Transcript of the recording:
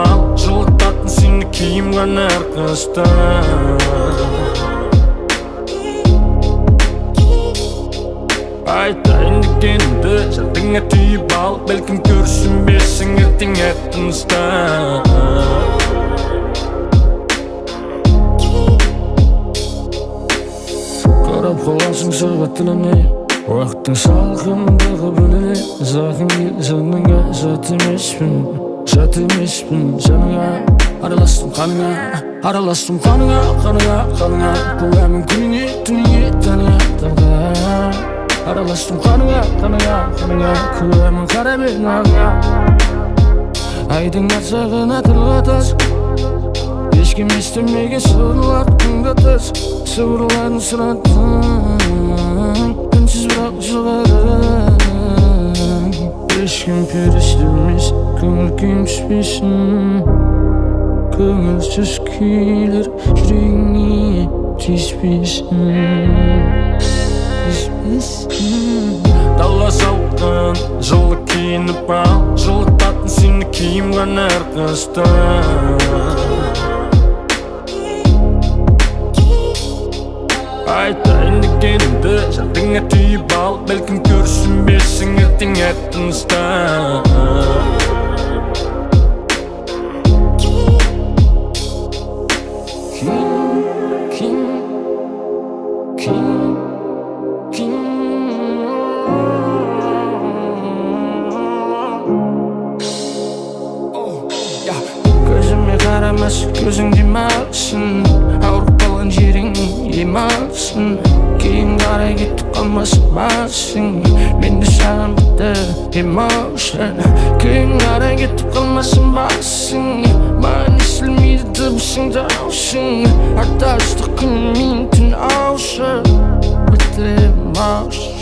бал, жылытатын сені киімған әр қыста. Айтайын дегенімді жадыңа түйіп ал, бәлкім көрсінбесің ертең әттіңізді. Қарап қаласың сағат тіліне, уақыттың салқындығы бөліне. Зақым ел жаныңа жат емеспін жаныңа. Араластым қаныңа, көңілімнің күніне, түніне, таңға. Араластым қаныңа, көңілімнің қара бетін ағыңа. Айдың арсағына тылға тас, ешкім естімеген сырлар күнгі тас. Сыбырларын сұраттың, үнсіз бірақ жыладың. Ешкім періште емес, көңіл күйім түспесін. Көңілсіз күйлер жүрегіңе тиіспесін. Дала салқын, жылы киініп ал, жылытатын сені киімған әр қыста. Айтайын дегенімді жадыңа түйіп ал, бәлкім көрсінбесің ертең әттіңізді. Көзіме қарамас, көзің демалсын, ауырып қалған жерің ем алсын. Кейін қарай кетіп қалмасын басың, мен де саған бітті emotion. Кейін қарай кетіп қалмасын басың, маған естілмейді дыбысың даусың. Артта ыстық күн мен түн аушы, бітті emotion.